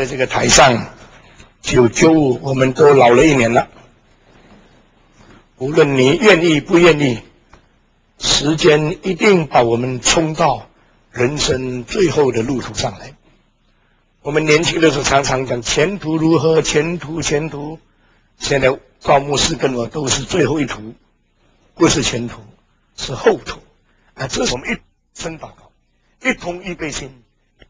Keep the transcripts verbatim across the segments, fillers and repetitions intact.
在这个台上，一九九五我们都老了一年了。无论你愿意不愿意，时间一定把我们冲到人生最后的路途上来。我们年轻的时候常常讲前途如何，前途前途。现在赵牧师跟我都是最后一途，不是前途，是后途。啊，这是我们一生祷告，一同预备心，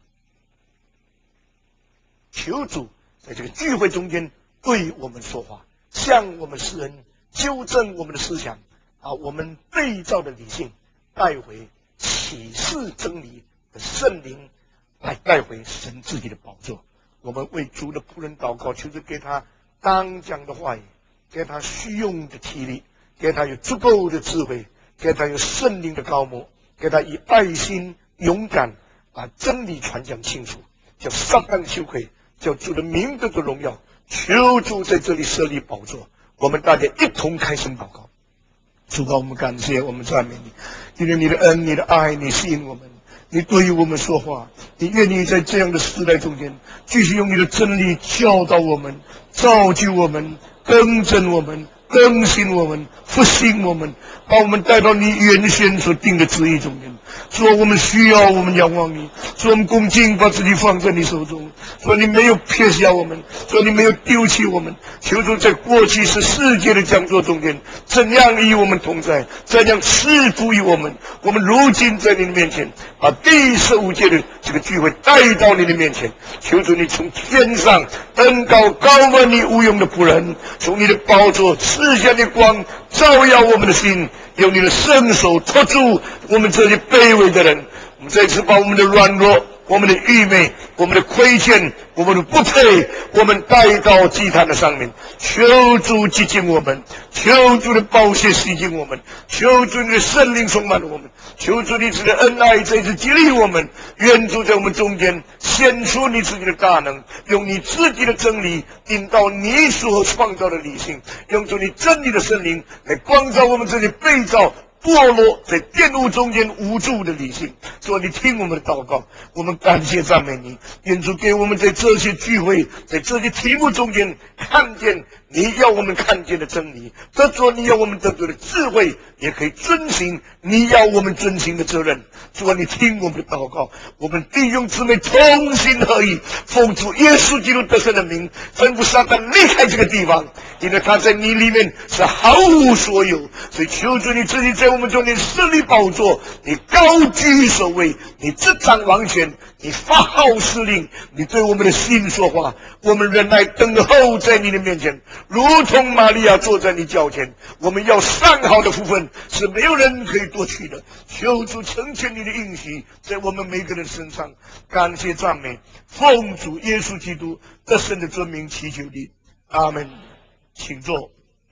求主在这个聚会中间对我们说话，向我们世人纠正我们的思想，把我们被造的理性带回启示真理的圣灵，来带回神自己的宝座。我们为主的仆人祷告，求主给他当讲的话语，给他需用的体力，给他有足够的智慧，给他有圣灵的高摩，给他以爱心勇敢把真理传讲清楚，叫撒旦羞愧，叫主的名得的荣耀。求主在这里设立宝座，我们大家一同开声祷告。主啊，我们感谢，我们赞美你，因为你的恩，你的爱，你吸引我们，你对于我们说话，你愿意在这样的时代中间继续用你的真理教导我们，造就我们，更正我们，更新我们，复兴我们，把我们带到你原先所定的旨意中间。说我们需要，我们仰望你，说我们恭敬把自己放在你手中，说你没有撇下我们，说你没有丢弃我们。求主在过去是世界的讲座中间，怎样与我们同在，怎样赐福于我们。我们如今在你的面前，把第十五届的这个聚会带到你的面前，求主你从天上登高高满你无用的仆人，从你的宝座赐下的光，照耀我们的心，用你的圣手托住我们这些卑微的人。我们再次把我们的软弱，我们的愚昧，我们的亏欠，我们的不配，我们带到祭坛的上面。求主洁净我们，求主的宝血洗净我们，求主你的圣灵充满我们，求主你自己的恩爱再次激励我们。愿主在我们中间显出你自己的大能，用你自己的真理引导你所创造的理性，用主你真理的圣灵来光照我们这些被造堕落在玷污中间无助的理性。主，你听我们的祷告，我们感谢赞美你。愿主给我们在这些聚会，在这些题目中间看见你要我们看见的真理，得着你要我们得着的智慧，也可以遵行你要我们遵行的责任。主，你听我们的祷告，我们弟兄姊妹同心合意，奉主耶稣基督得胜的名，吩咐撒旦离开这个地方，因为他在你里面是毫无所有。所以求主你自己在我们中间设立宝座，你高居首位，你执掌王权，你发号施令，你对我们的心说话，我们忍耐等候在你的面前，如同玛利亚坐在你脚前。我们要上好的福分，是没有人可以夺取的。求主成全你的应许在我们每个人身上。感谢赞美，奉主耶稣基督得胜的尊名祈求你，阿们。请坐。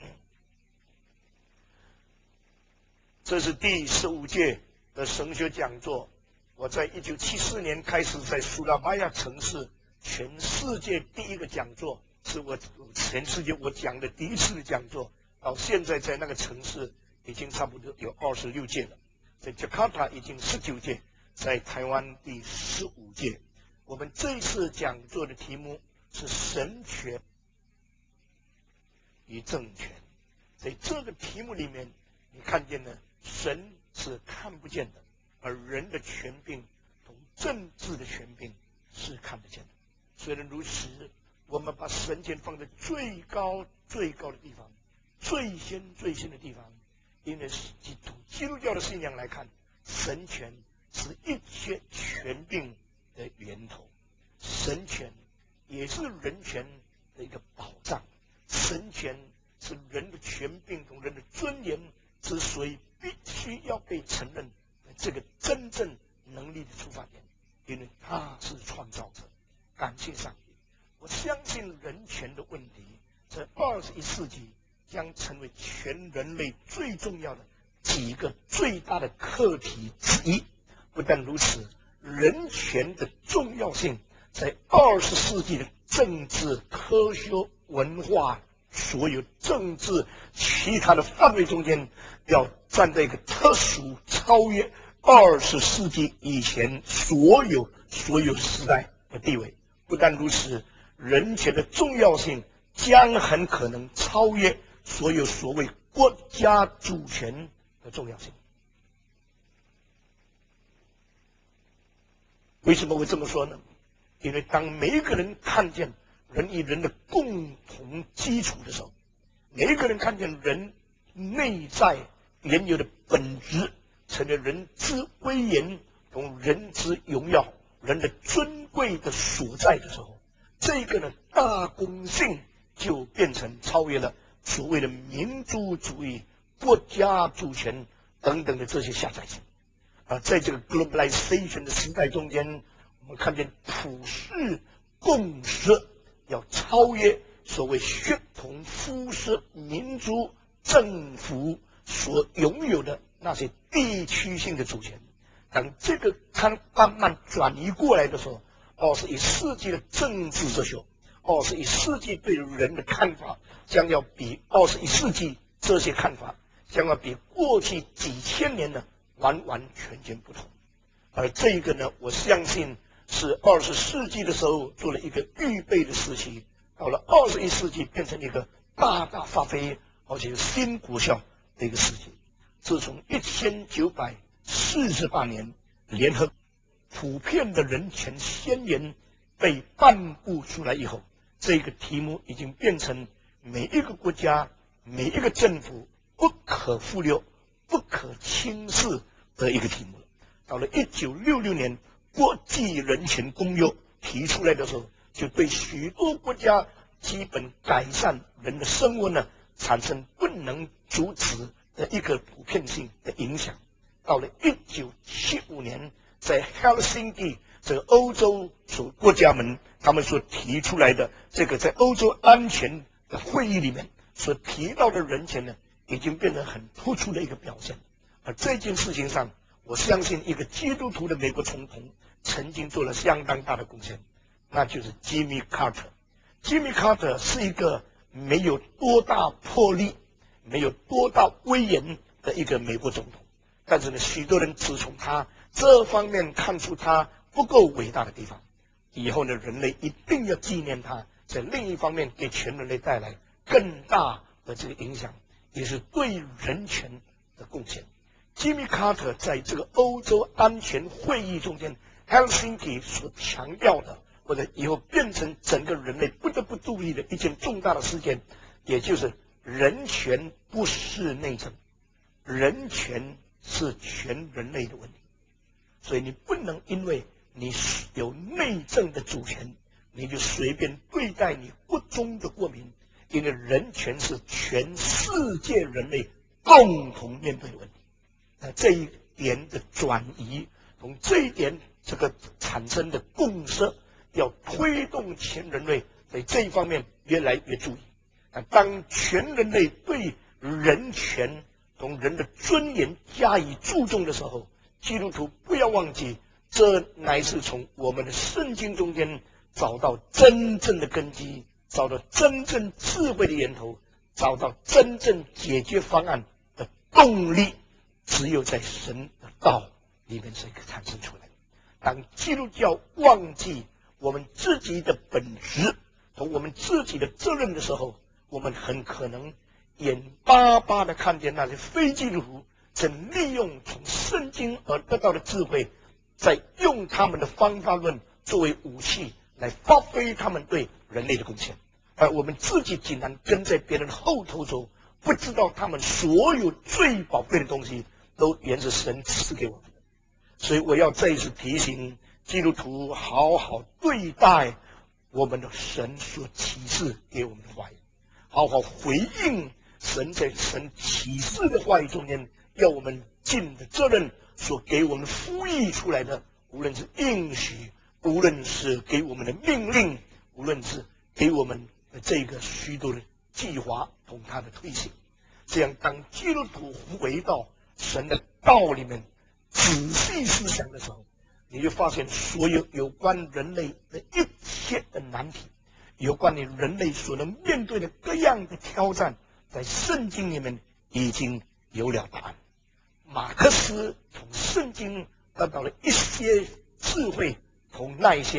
这是第十五届的神学讲座，我在一九七四年开始在苏拉巴亚城市全世界第一个讲座，是我全世界我讲的第一次的讲座，到现在在那个城市已经差不多有二十六届了，在加卡塔已经十九届，在台湾第十五届。我们这一次讲座的题目是神权与政权。在这个题目里面，你看见呢，神是看不见的，而人的权柄同政治的权柄是看得见的。虽然如此，我们把神权放在最高最高的地方，最先最先的地方，因为从基督教的信仰来看，神权是一切权柄的源头，神权也是人权的一个保障，神权是人的权柄同人的尊严之所以必须要被承认的这个真正能力的出发点，因为他是创造者。感谢上帝，我相信人权的问题在二十一世纪将成为全人类最重要的几个最大的课题之一。不但如此，人权的重要性在二十世纪的政治、科学、文化所有政治其他的范围中间，要站在一个特殊超越二十世纪以前所有所有时代的地位。 不但如此，人权的重要性将很可能超越所有所谓国家主权的重要性。为什么会这么说呢？因为当每一个人看见人与人的共同基础的时候，每一个人看见人内在原有的本质，成为人之威严同人之荣耀、人的尊贵的所在的时候，这个呢大公性就变成超越了所谓的民族主义、国家主权等等的这些下载性。啊，在这个 globalization 的时代中间，我们看见普世共识要超越所谓血统、肤色、民族、政府所拥有的那些地区性的主权。当这个它慢慢转移过来的时候，二十一世纪的政治哲学，二十一世纪对人的看法，将要比二十一世纪这些看法，将要比过去几千年的完完全全不同。而这个呢，我相信是二十世纪的时候做了一个预备的时期，到了二十一世纪变成一个大大发挥而且新国效的一个时期。自从一千九百四十八年联合普遍的人权宣言被颁布出来以后，这个题目已经变成每一个国家、每一个政府不可忽略、不可轻视的一个题目了。到了一九六六年国际人权公约提出来的时候，就对许多国家基本改善人的生活呢，产生不能阻止的一个普遍性的影响。到了一九七五年，在 Helsinki 这个欧洲所国家们他们所提出来的这个在欧洲安全的会议里面所提到的人权呢，已经变成很突出的一个表现。而这件事情上，我相信一个基督徒的美国总统曾经做了相当大的贡献，那就是 Jimmy Carter。Jimmy Carter 是一个没有多大魄力、没有多大威严的一个美国总统，但是呢，许多人只从他这方面看出他不够伟大的地方。以后呢，人类一定要纪念他，在另一方面给全人类带来更大的这个影响，也是对人权的贡献。Jimmy Carter 在这个欧洲安全会议中间 Helsinki 所强调的，或者以后变成整个人类不得不注意的一件重大的事件，也就是人权不是内政，人权是全人类的问题。所以你不能因为你有内政的主权，你就随便对待你国中的国民，因为人权是全世界人类共同面对的问题。那这一点的转移，从这一点这个产生的共识，要推动全人类在这一方面越来越注意。那当全人类对人权同人的尊严加以注重的时候，基督徒不要忘记，这乃是从我们的圣经中间找到真正的根基，找到真正智慧的源头，找到真正解决方案的动力。只有在神的道里面才可以产生出来。当基督教忘记我们自己的本质同我们自己的责任的时候，我们很可能眼巴巴的看见那些非基督徒正利用从圣经而得到的智慧，在用他们的方法论作为武器来发挥他们对人类的贡献，而我们自己竟然跟在别人的后头走，不知道他们所有最宝贵的东西都源自神赐给我们的。所以我要再一次提醒基督徒，好好对待我们的神所启示给我们的话语，好好回应神在神启示的话语中间要我们尽的责任所给我们呼吁出来的，无论是应许，无论是给我们的命令，无论是给我们的这个许多的计划同他的推行。这样当基督徒回到神的道里面仔细思想的时候，你就发现所有有关人类的一切的难题，有关你人类所能面对的各样的挑战，在圣经里面已经有了答案。马克思从圣经得到了一些智慧，同那一些呢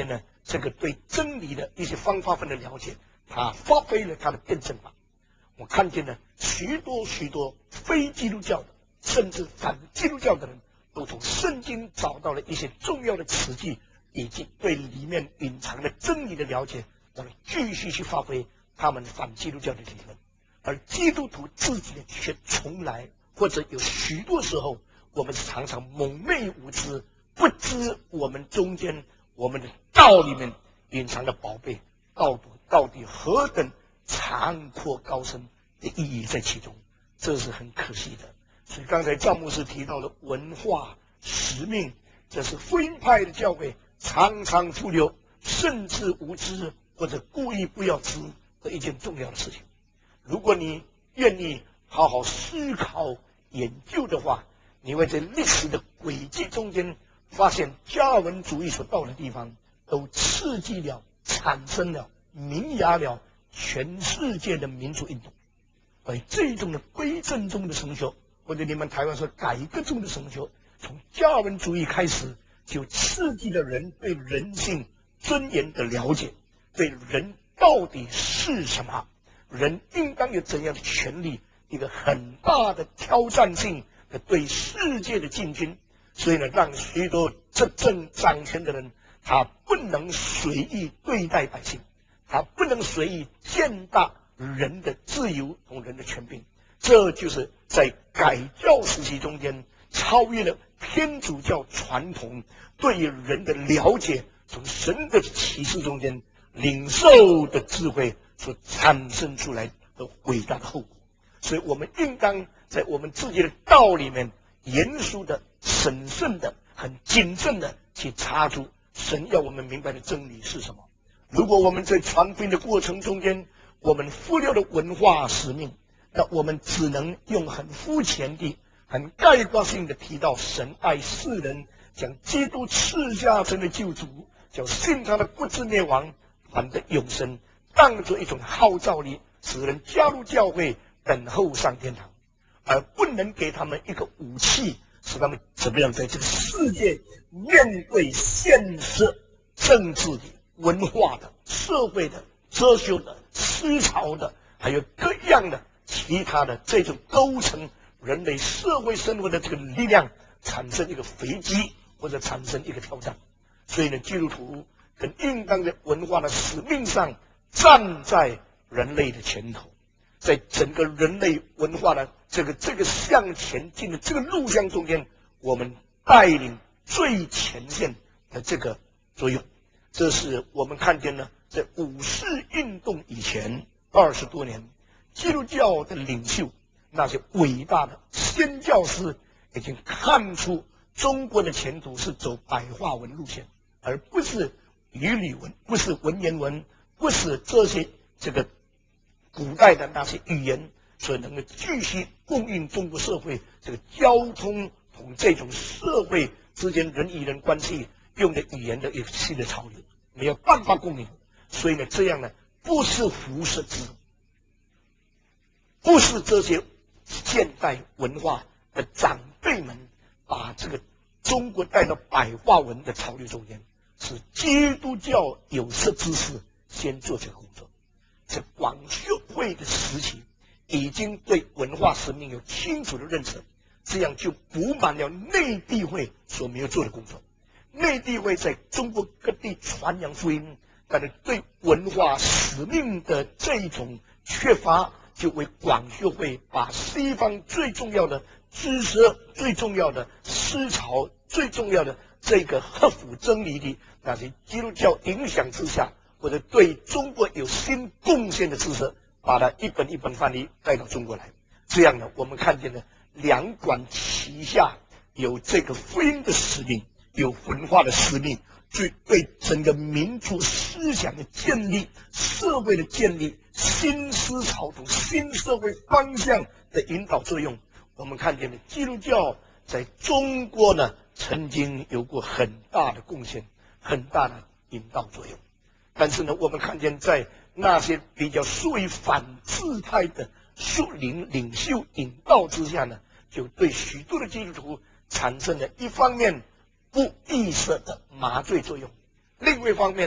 这个对真理的一些方法论的了解，他发挥了他的辩证法。我看见了许多许多非基督教的，甚至反基督教的人，都从圣经找到了一些重要的词句，以及对里面隐藏的真理的了解，让他继续去发挥他们反基督教的理论。而基督徒自己的却从来，或者有许多时候，我们常常蒙昧无知，不知我们中间我们的道里面隐藏的宝贝到底到底何等长阔高深的意义在其中，这是很可惜的。所以刚才赵牧师提到了文化使命，这是福音派的教会常常忽略，甚至无知或者故意不要知的一件重要的事情。如果你愿意好好思考研究的话，你会在历史的轨迹中间发现，加尔文主义所到的地方，都刺激了、产生了、萌芽了全世界的民主运动。而这种的归正中的成就，或者你们台湾说改革中的成就，从加尔文主义开始，就刺激了人对人性尊严的了解，对人到底是什么，人应当有怎样的权利，一个很大的挑战性的对世界的进军。所以呢，让许多执政掌权的人，他不能随意对待百姓，他不能随意践踏人的自由同人的权柄。这就是在改教时期中间超越了天主教传统对于人的了解，从神的启示中间领受的智慧所产生出来的伟大的后果。所以我们应当在我们自己的道里面严肃的、审慎的、很谨慎的去查出神要我们明白的真理是什么。如果我们在传福音的过程中间，我们忽略了文化使命，那我们只能用很肤浅的、很概括性的提到神爱世人，将基督赐下成为救主，叫信他的不至灭亡，反得永生，当作一种号召力，使人加入教会，等候上天堂，而不能给他们一个武器，使他们怎么样在这个世界面对现实、政治的、文化的、社会的、哲学的、思潮的，还有各样的其他的这种构成人类社会生活的这个力量，产生一个危机或者产生一个挑战。所以呢，基督徒更应当在文化的使命上站在人类的前头，在整个人类文化的这个这个向前进的这个路向中间，我们带领最前线的这个作用。这是我们看见呢，在五四运动以前二十多年，基督教的领袖那些伟大的宣教师已经看出中国的前途是走白话文路线，而不是语理文，不是文言文，不是这些这个古代的那些语言所能够继续供应中国社会这个交通同这种社会之间人与人关系用的语言的一个新的潮流，没有办法供应。所以呢，这样呢，不是胡适之，不是这些现代文化的长辈们把这个中国带到白话文的潮流中间，是基督教有识之士先做这个工作。在广学会的时期，已经对文化使命有清楚的认识，这样就补满了内地会所没有做的工作。内地会在中国各地传扬福音，但是对文化使命的这一种缺乏，就为广学会把西方最重要的知识、最重要的思潮、最重要的这个合乎真理的那些基督教影响之下，或者对中国有新贡献的知识，把它一本一本翻译带到中国来。这样呢，我们看见了两管齐下，有这个福音的使命，有文化的使命，对对整个民族思想的建立、社会的建立、新思潮同新社会方向的引导作用。我们看见了基督教在中国呢，曾经有过很大的贡献，很大的引导作用。但是呢，我们看见在那些比较属于反智派的属灵领袖引导之下呢，就对许多的基督徒产生了一方面不意识的麻醉作用，另外一方面呢，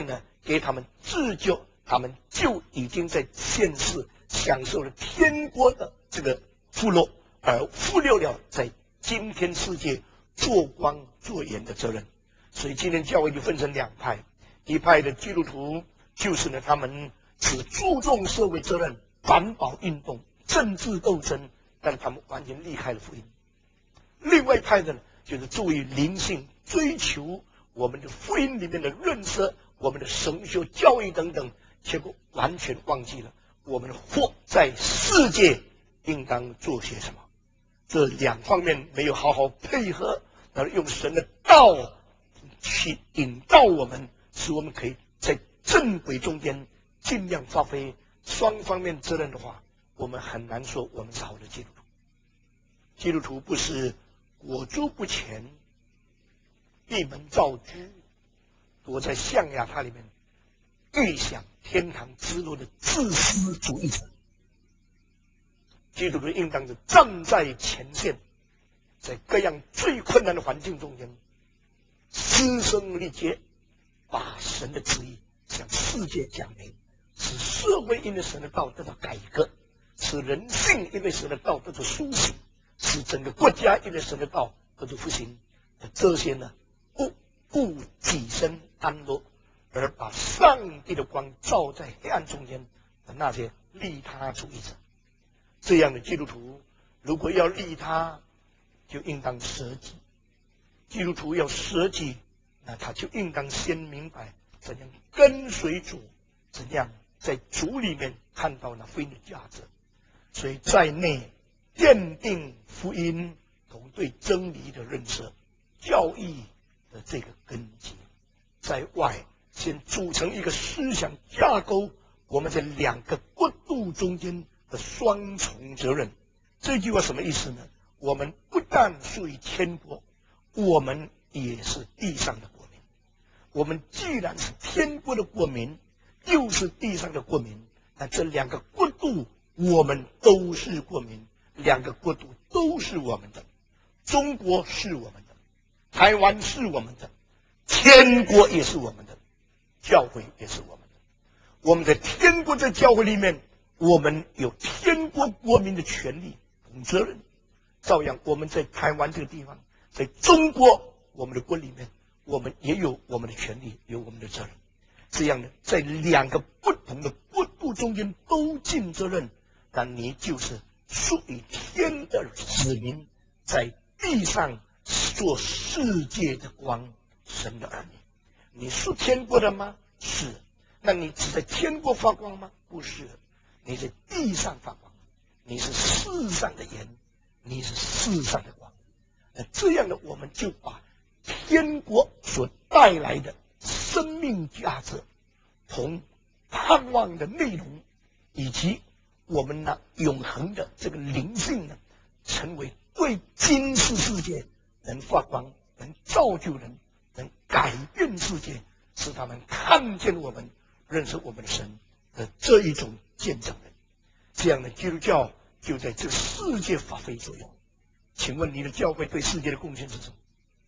给他们自救，他们就已经在现世享受了天国的这个福乐，而忽略了在今天世界做光做盐的责任。所以今天教会就分成两派，一派的基督徒就是呢，他们只注重社会责任、环保运动、政治斗争，但他们完全离开了福音。另外一派的呢，就是作为灵性追求我们的福音里面的认识，我们的神学教育等等，结果完全忘记了我们活在世界应当做些什么。这两方面没有好好配合，而用神的道去引导我们，使我们可以在正轨中间尽量发挥双方面责任的话，我们很难说我们是好的基督徒。基督徒不是裹足不前、闭门造车，躲在象牙塔里面预想天堂之路的自私主义者。基督徒应当是站在前线，在各样最困难的环境中间嘶声力竭，把神的旨意向世界讲明，使社会因为神的道得到改革，使人性因为神的道得到苏醒，使整个国家因为神的道得到复兴。这些呢，不顾己身安乐，而把上帝的光照在黑暗中间的那些利他主义者。这样的基督徒如果要利他，就应当舍己。基督徒要舍己，那他就应当先明白怎样跟随主，怎样在主里面看到那福音的价值。所以在内奠定福音同对真理的认识、教义的这个根基，在外先组成一个思想架构，我们在两个国度中间的双重责任。这句话什么意思呢？我们不但属于天国，我们也是地上的国民。我们既然是天国的国民，又是地上的国民，那这两个国度我们都是国民，两个国度都是我们的。中国是我们的，台湾是我们的，天国也是我们的，教会也是我们的。我们在天国在教会里面，我们有天国国民的权利同责任。照样我们在台湾这个地方，在中国我们的国里面，我们也有我们的权利，有我们的责任。这样的在两个不同的国度中间都尽责任，但你就是属于天的子民，在地上做世界的光，神的儿女。你是天国的吗？是。那你只在天国发光吗？不是。你在地上发光，你是世上的盐，你是世上的光。那这样的，我们就把天国所带来的生命价值同盼望的内容，以及我们那永恒的这个灵性呢，成为对今世世界能发光、能造就人、能改变世界，使他们看见我们、认识我们的神的这一种见证人。这样的基督教就在这个世界发挥作用。请问你的教会对世界的贡献是什么？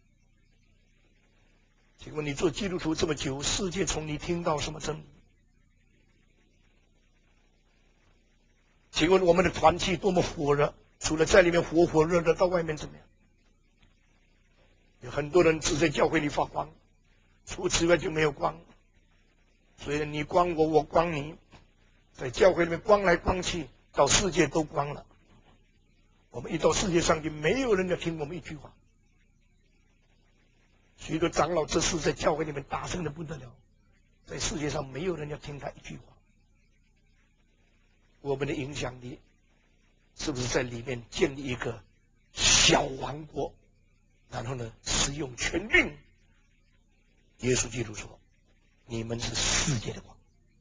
请问你做基督徒这么久，世界从你听到什么真理？请问我们的团契多么火热，除了在里面火火热热，到外面怎么样？有很多人只在教会里发光，除此之外就没有光。所以你光我，我光你，在教会里面光来光去，到世界都光了。我们一到世界上就没有人要听我们一句话。许多长老这事在教会里面大声的不得了，在世界上没有人要听他一句话。我们的影响力是不是在里面建立一个小王国，然后呢使用权柄？耶稣基督说，你们是世界的光。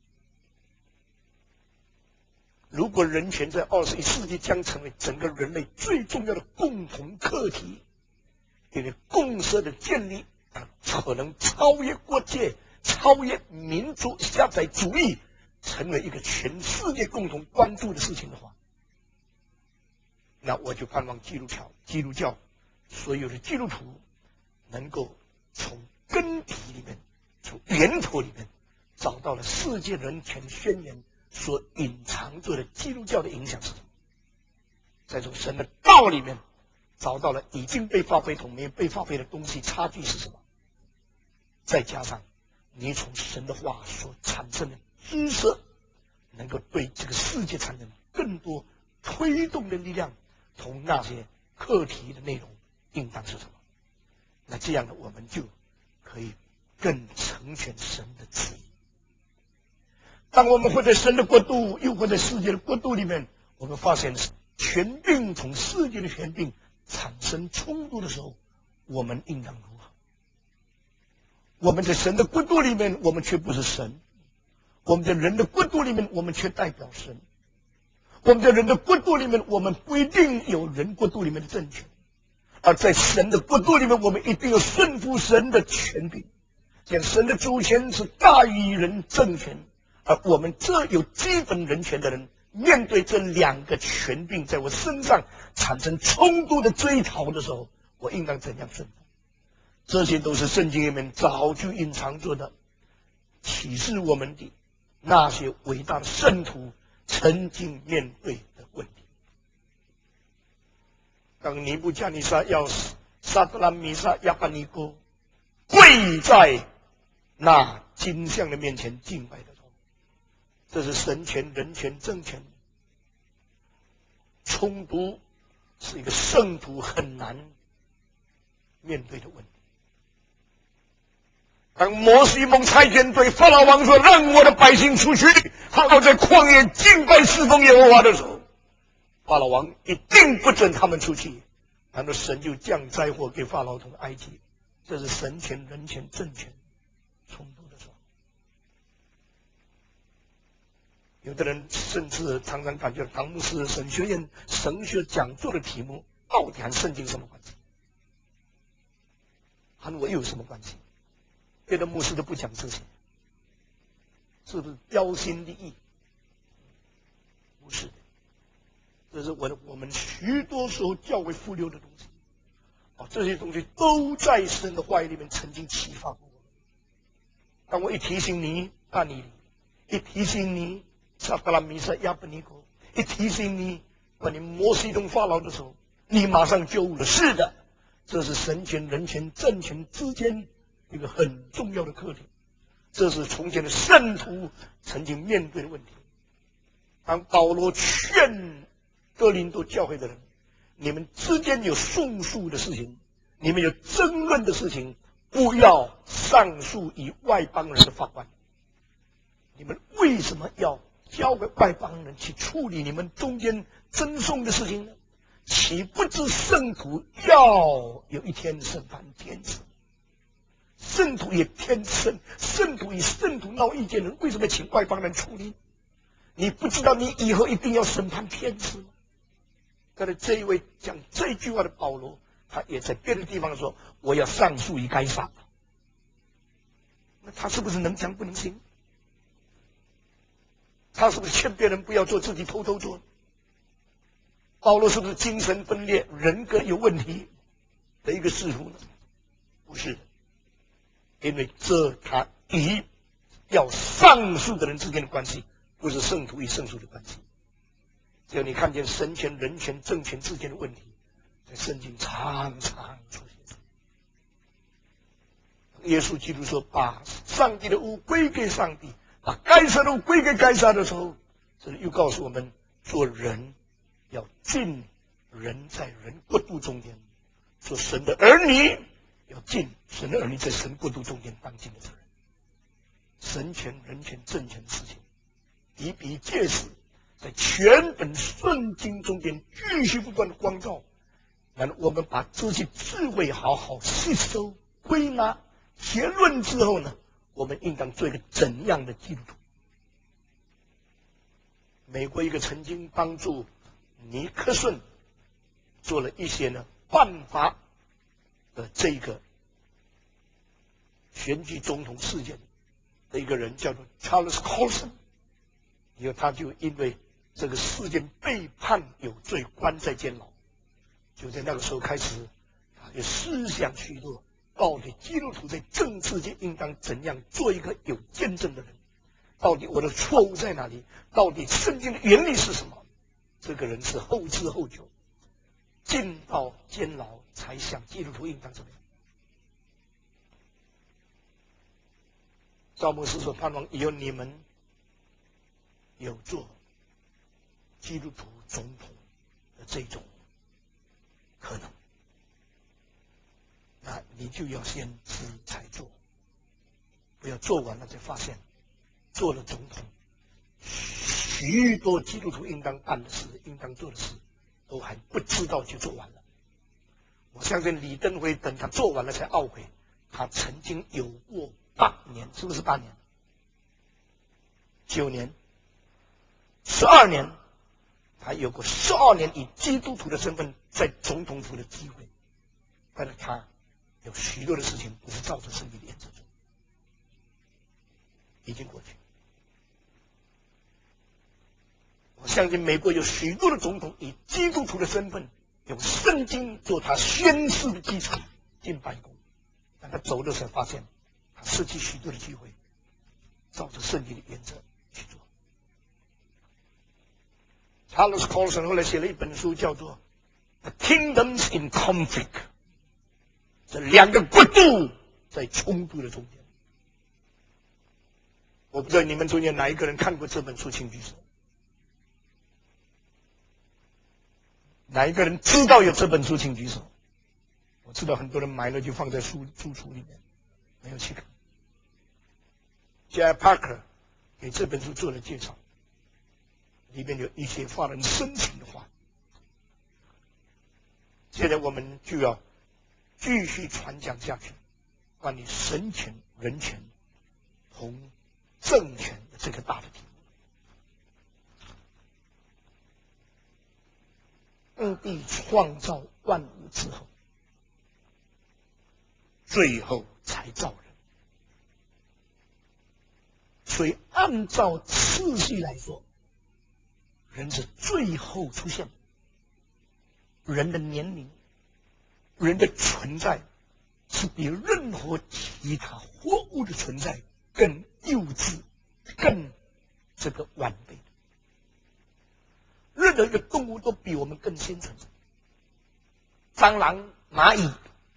如果人权在二十一世纪将成为整个人类最重要的共同课题，因为共识的建立可能超越国界，超越民族狭窄主义，成为一个全世界共同关注的事情的话，那我就盼望基督教基督教所有的基督徒能够从根底里面，从源头里面找到了世界人权宣言所隐藏着的基督教的影响是什么？在这神的道里面找到了已经被发挥同没有被发挥的东西差距是什么？再加上你从神的话所产生的知识，能够对这个世界产生更多推动的力量，同那些课题的内容应当是什么？那这样呢，我们就可以更成全神的旨意。当我们活在神的国度，又活在世界的国度里面，我们发现权柄从世界的权柄产生冲突的时候，我们应当如何？我们在神的国度里面，我们却不是神；我们在人的国度里面，我们却代表神；我们在人的国度里面，我们不一定有人国度里面的政权；而在神的国度里面，我们一定要顺服神的权柄。像神的主权是大于人政权，而我们这有基本人权的人，面对这两个权柄在我身上产生冲突的追讨的时候，我应当怎样顺服？这些都是圣经里面早就隐藏着的，启示我们的那些伟大的圣徒曾经面对的问题。当尼布甲尼撒要撒德拉米撒亚巴尼哥跪在那金像的面前敬拜的时候，这是神权、人权、政权冲突，是一个圣徒很难面对的问题。当摩西蒙差遣对法老王说：“让我的百姓出去，好好在旷野敬拜侍奉耶和华”的时候，法老王一定不准他们出去。然后神就降灾祸给法老同埃及，这是神权、人权、政权冲突的时候。有的人甚至常常感觉唐牧师神学院神学讲座的题目到底和圣经什么关系？和我又有什么关系？别的牧师都不讲这些，是不是标新立异？不是的，这是我的我们许多时候较为忽略的东西。哦，这些东西都在神的话语里面曾经启发过我们。当我一提醒你但以理，一提醒你撒德拉米撒亚伯尼哥，一提醒你把你摩西同法老的时候，你马上就悟了。是的，这是神权、人权、政权之间一个很重要的课题，这是从前的圣徒曾经面对的问题。当保罗劝哥林多教会的人，你们之间有讼诉的事情，你们有争论的事情，不要上诉于外邦人的法官。你们为什么要交给外邦人去处理你们中间争讼的事情呢？岂不知圣徒要有一天审判天子？圣徒也天圣，圣徒与圣徒闹意见的人，为什么请外邦人处理？你不知道你以后一定要审判天子吗？但是这一位讲这句话的保罗，他也在别的地方说：“我要上诉于该撒。”那他是不是能讲不能行？他是不是劝别人不要做，自己偷偷做？保罗是不是精神分裂、人格有问题的一个使徒呢？不是的。因为这他与要上诉的人之间的关系，不是圣徒与圣徒的关系。只要你看见神权、人权、政权之间的问题，在圣经常常出现。耶稣基督说：“把上帝的物归给上帝，把该撒的物归给该撒的时候，这里又告诉我们，做人要尽人在人国度中间，做神的儿女。”要尽神的儿女在神国度中间当尽的责任。神权、人权、政权的事情比比皆是，在全本圣经中间继续不断的光照。然后我们把这些智慧好好吸收、归纳、结论之后呢，我们应当做一个怎样的基督徒？美国一个曾经帮助尼克逊做了一些呢办法的这个选举总统事件的一个人叫做 Charles Colson， 以后他就因为这个事件被判有罪，关在监牢。就在那个时候开始，他就思想许多，到底基督徒在政治界应当怎样做一个有见证的人， 到底我的错误在哪里？到底圣经的原理是什么？这个人是后知后觉，进到监牢才想基督徒应当怎么样。赵牧师说，盼望以后你们有做基督徒总统的这种可能，那你就要先知才做，不要做完了才发现做了总统，许多基督徒应当办的事、应当做的事，都还不知道就做完了。我相信李登辉等他做完了才懊悔，他曾经有过八年，是不是八年？九年、十二年，他有过十二年以基督徒的身份在总统府的机会，但是他有许多的事情不是照着圣经的原则做，已经过去。我相信美国有许多的总统以基督徒的身份，用圣经做他宣誓的基础进白宫，但他走的时候发现，他失去许多的机会，照着圣经的原则去做。Charles Colson 后来写了一本书，叫做《The Kingdoms in Conflict》，这两个国度在冲突的中间。我不知道你们中间哪一个人看过这本书，请举手。哪一个人知道有这本书，请举手。我知道很多人买了就放在书书橱里面，没有去看。J. Parker 给这本书做了介绍，里面有一些发人深省的话。现在我们就要继续传讲下去，关于神权、人权同政权的这个大的题目。上帝创造万物之后，最后才造人。所以按照次序来说，人是最后出现的。人的年龄、人的存在是比任何其他活物的存在更幼稚、更这个完备的。任何一个动物都比我们更先存在。蟑螂、蚂蚁，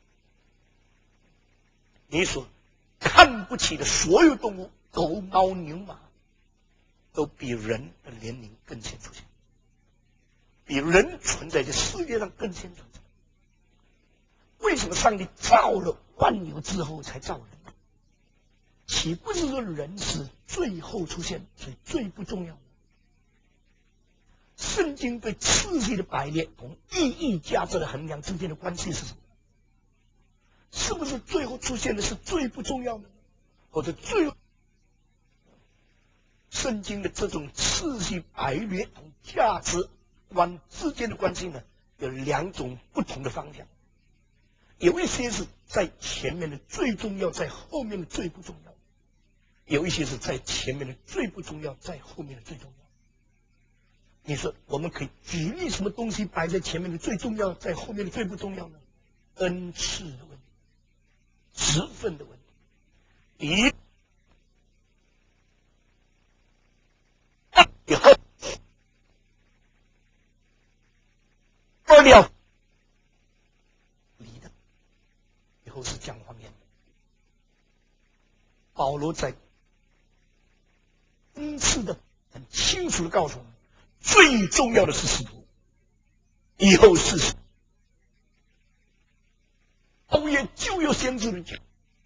你所看不起的所有动物，狗、猫、牛、马，都比人的年龄更先出现，比人存在在世界上更先存在。为什么上帝造了万有之后才造人？岂不是说人是最后出现，所以最不重要的？圣经对次序的排列同意义价值的衡量之间的关系是什么？是不是最后出现的是最不重要的呢？或者最后圣经的这种次序排列同价值观之间的关系呢，有两种不同的方向。有一些是在前面的最重要，在后面的最不重要；有一些是在前面的最不重要，在后面的最重要。你说我们可以举例什么东西摆在前面的最重要，在后面的最不重要呢？恩赐的问题，职分的问题，以以后二了离的，以后是讲方言的。保罗在恩赐的很清楚的告诉我们，最重要的是使徒，以后是使徒。后面就有先知的讲，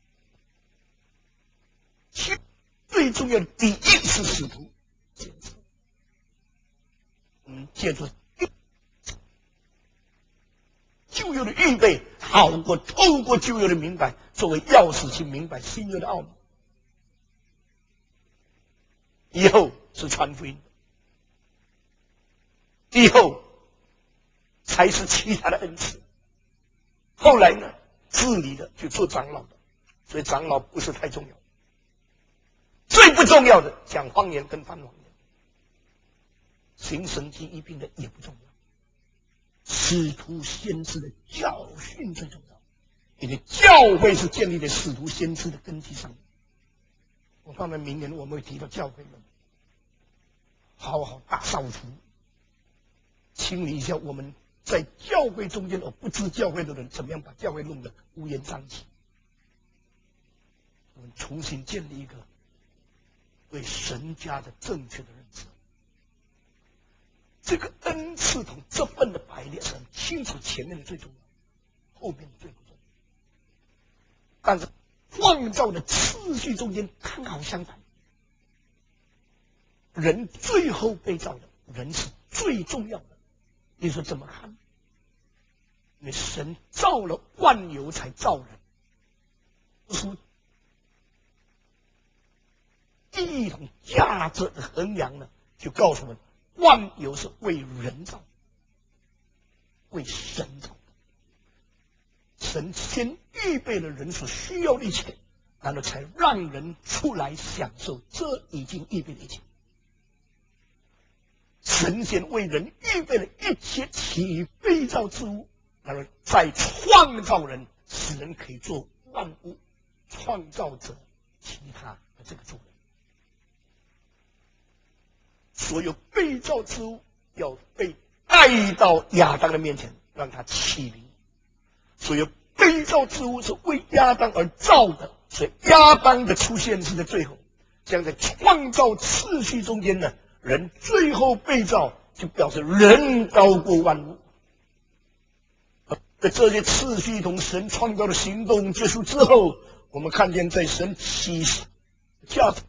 其最重要的第一是使徒，先知。嗯，借助旧约的预备，好过透过旧约的明白，作为钥匙去明白新约的奥秘。以后是传福音，以后才是其他的恩赐。后来呢，治理的就做长老的，所以长老不是太重要。最不重要的讲方言跟翻方言，行神迹医病的也不重要。使徒先知的教训最重要，因为教会是建立在使徒先知的根基上面。 我当然明年我们会提到教会了，好好大扫除，清理一下我们在教会中间而不知教会的人，怎么样把教会弄得乌烟瘴气。我们重新建立一个对神家的正确的认知。这个恩赐同这份的排列是很清楚，前面的最重要，后面的最不重要。但是创造的次序中间刚好相反，人最后被造的，人是最重要的。你说怎么看？因为神造了万有才造人，说一种价值的衡量呢，就告诉我们，万有是为人造，为神造的。神先预备了人所需要的一切，然后才让人出来享受这已经预备的一切。神先为人预备了一切起被造之物，然后再创造人，使人可以做万物创造者其他的这个主人。所有被造之物要被带到亚当的面前，让他起灵。所有被造之物是为亚当而造的，所以亚当的出现是在最后。这样在创造次序中间呢，人最后被造，就表示人高过万物。在这些次序同神创造的行动结束之后，我们看见在神启示价值，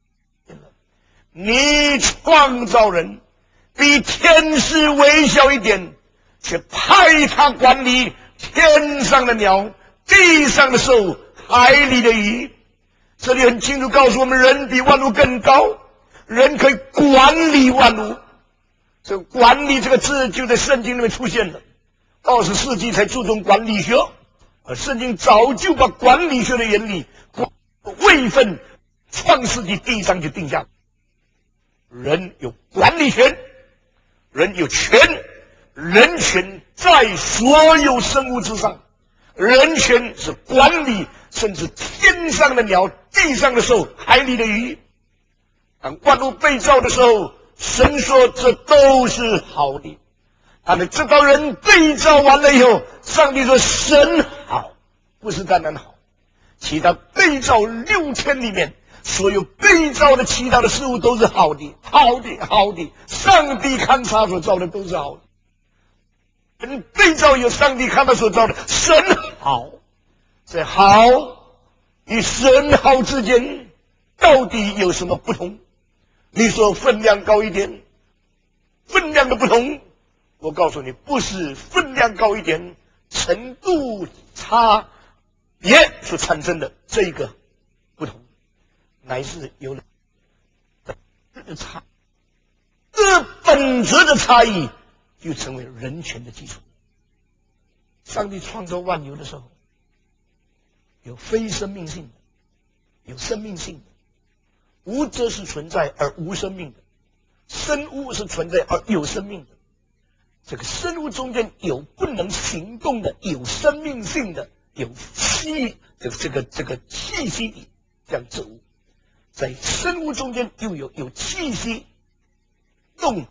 你创造人比天使微小一点，却派他管理天上的鸟、地上的兽、海里的鱼。这里很清楚告诉我们，人比万物更高，人可以管理万物。这个管理这个字就在圣经里面出现了。二十世纪才注重管理学，而圣经早就把管理学的原理、位分，创世纪第一章就定下。人有管理权，人有权，人权在所有生物之上，人权是管理甚至天上的鸟、地上的兽、海里的鱼。当万物被造的时候，神说这都是好的。他们知道人被造完了以后，上帝说神好，不是单单好。其他被造六天里面，所有被造的其他的事物都是好的，好的，好的。上帝看他所造的都是好的。人被造有上帝看他所造的，神好。这好与神好之间到底有什么不同？你说分量高一点，分量的不同，我告诉你，不是分量高一点，程度差别所产生的这个不同，乃是有了的差，这本质的差异就成为人权的基础。上帝创造万有的时候，有非生命性的，有生命性的。无则是存在而无生命的，生物是存在而有生命的。这个生物中间有不能行动的，有生命性的，有气这个这个这个气息的这样植物，在生物中间又有有气息动，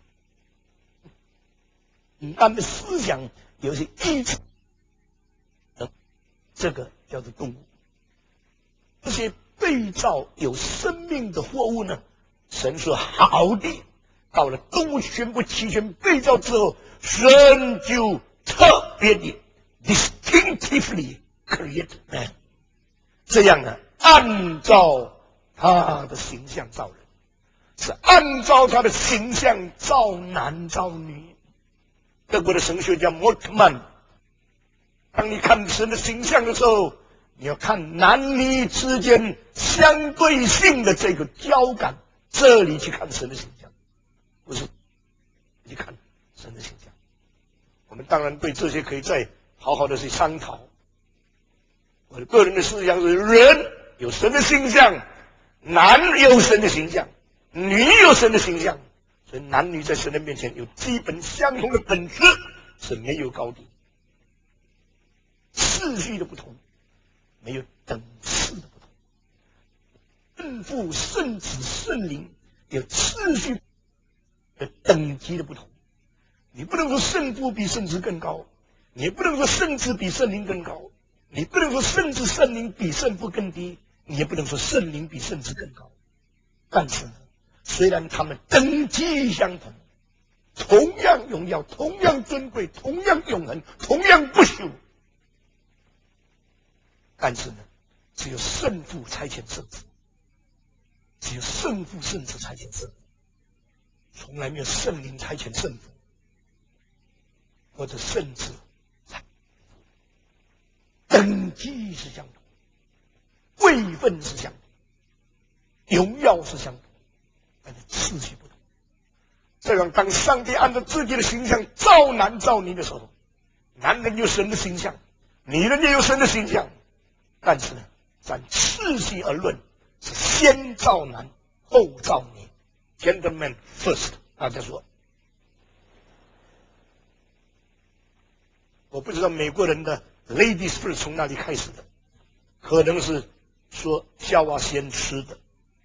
他们的思想有些意志，这个叫做动物。这些被造有生命的货物呢，神说好的。到了动物全部齐全被造之后，神就特别的 distinctively create man， 这样呢，按照他的形象造人，是按照他的形象造男造女。德国的神学家莫特曼，当你看神的形象的时候，你要看男女之间相对性的这个交感，这里去看神的形象，不是去看神的形象。我们当然对这些可以再好好的去商讨。我的个人的思想是，人有神的形象，男有神的形象，女有神的形象，所以男女在神的面前有基本相同的本质，是没有高低，次序的不同，没有等次的不同。 圣父、圣子、圣灵有次序的等级的不同。你不能说圣父比圣子更高，你不能说圣子比圣灵更高，你不能说圣子圣灵比圣父更低，你也不能说圣灵比圣子更高。但是呢，虽然他们等级相同，同样荣耀，同样尊贵，同样永恒，同样不朽，但是呢，只有圣父差遣圣子，只有圣父圣子差遣圣父，从来没有圣灵差遣圣父，或者圣子。等级是相同，位分是相同，荣耀是相同，但是次序不同。这样，当上帝按照自己的形象造男造女的时候，男人有神的形象，女人也有神的形象，但是呢，按次序而论，是先造男后造女 ，Gentleman first。大家说，我不知道美国人的 Ladies first 从哪里开始的，可能是说夏娃先吃的。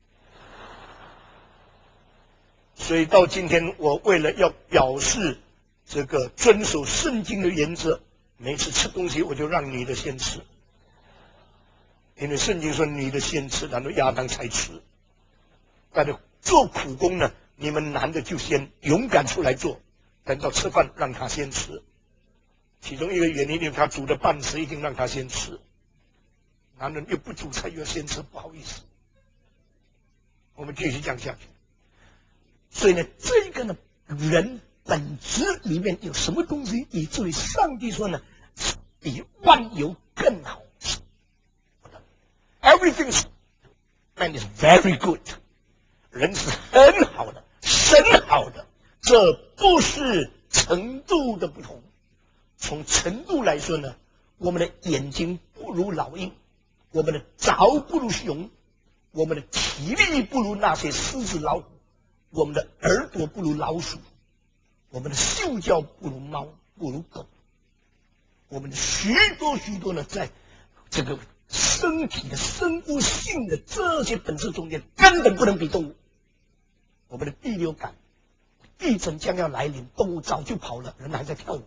所以到今天，我为了要表示这个遵守圣经的原则，每次吃东西我就让女的先吃，因为圣经说女的先吃，然后亚当才吃。但是做苦工呢，你们男的就先勇敢出来做，等到吃饭让他先吃。其中一个原因，因为他煮的饭吃，一定让他先吃。男人又不煮菜又要先吃，不好意思。我们继续讲下去。所以呢，这个呢，人本质里面有什么东西，以至于上帝说呢，比万有更好。Everything man is very good， 人是很好的，神好的，这不是程度的不同。从程度来说呢，我们的眼睛不如老鹰，我们的爪不如熊，我们的体力不如那些狮子老虎，我们的耳朵不如老鼠，我们的嗅觉不如猫，不如狗，我们的许多许多呢，在这个身体的生物性的这些本质中间，根本不能比动物。我们的第六感，地震将要来临，动物早就跑了，人还在跳舞。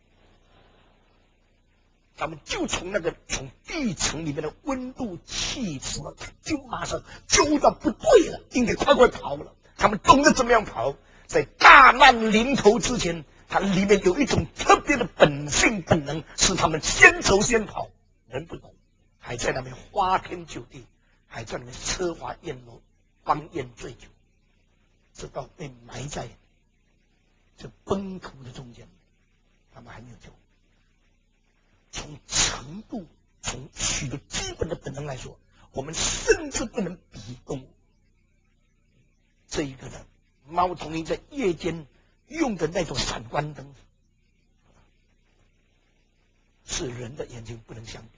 他们就从那个从地层里面的温度气什么，就马上揪到不对了，应该快快跑了。他们懂得怎么样跑，在大难临头之前，它里面有一种特别的本性本能，使他们先走先跑。人不懂，还在那边花天酒地，还在那边奢华宴乐、荒宴醉酒，直到被埋在这崩土的中间，他们还没有救。从程度，从许多基本的本能来说，我们甚至不能比动物。这一个呢，猫头鹰在夜间用的那种闪光灯，是人的眼睛不能相比。